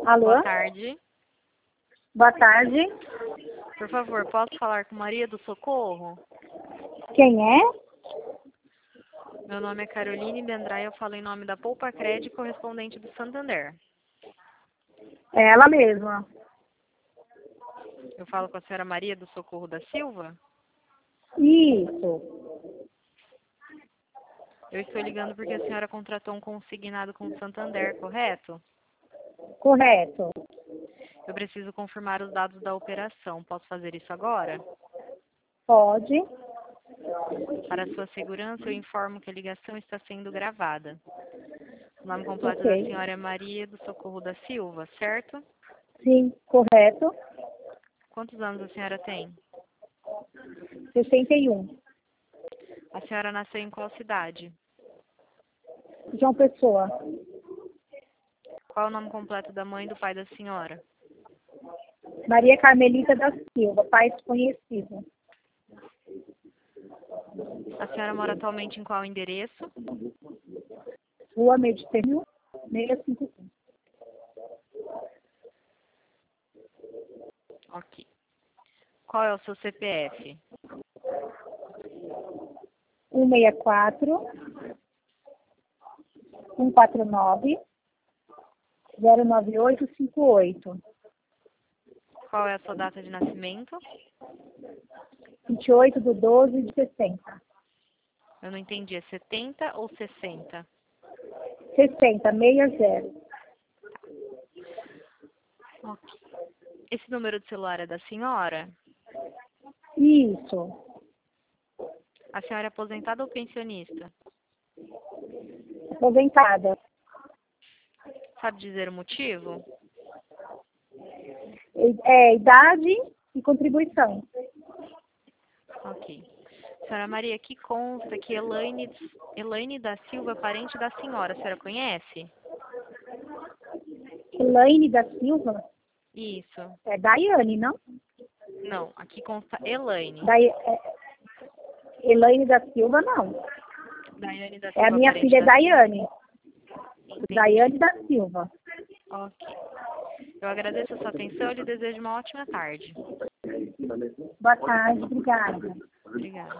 Alô? Boa tarde. Boa tarde. Por favor, posso falar com Maria do Socorro? Quem é? Meu nome é Caroline Bendray, eu falo em nome da Poupa Cred, correspondente do Santander. É ela mesma. Eu falo com a senhora Maria do Socorro da Silva? Isso. Eu estou ligando porque a senhora contratou um consignado com o Santander, correto? Correto. Eu preciso confirmar os dados da operação. Posso fazer isso agora? Pode. Para sua segurança, eu informo que a ligação está sendo gravada. O nome completo da Ok. senhora é Maria do Socorro da Silva, certo? Sim, correto. Quantos anos a senhora tem? 61. A senhora nasceu em qual cidade? João Pessoa. Qual é o nome completo da mãe e do pai da senhora? Maria Carmelita da Silva, pai desconhecido. A senhora mora atualmente em qual endereço? Rua Mediterrâneo, 651. Ok. Qual é o seu CPF? 164 149 09858. Qual é a sua data de nascimento? 28/12/60. Eu não entendi, é 70 ou 60? 60, 60. Ok. Esse número de celular é da senhora? Isso. A senhora é aposentada ou pensionista? Aposentada. Sabe dizer o motivo? Idade e contribuição. Ok. Senhora Maria, aqui consta que Elaine da Silva é parente da senhora. A senhora conhece? Elaine da Silva? Isso. É Daiane, não? Não, aqui consta Elaine. Elaine da Silva, não. Daiane da É a Silva, minha parente filha da Daiane. Entendi. Daiane da Silva. Ok. Eu agradeço a sua atenção e lhe desejo uma ótima tarde. Boa tarde, obrigada. Obrigada.